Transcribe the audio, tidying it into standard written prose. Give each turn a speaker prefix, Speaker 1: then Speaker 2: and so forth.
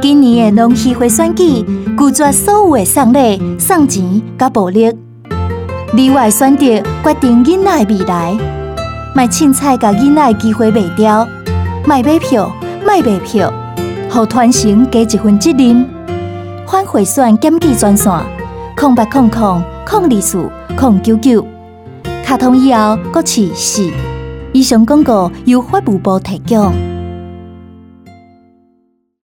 Speaker 1: 今年的农协会选举，拒绝所有的送礼、送钱甲暴力。里外选择决定囡仔的未来，莫凊彩甲囡仔的机会卖掉，莫买票，莫卖票，互团成加一份责任。反贿选检举专线0800024099，卡通以后搁试试。以上广告由法务部提供。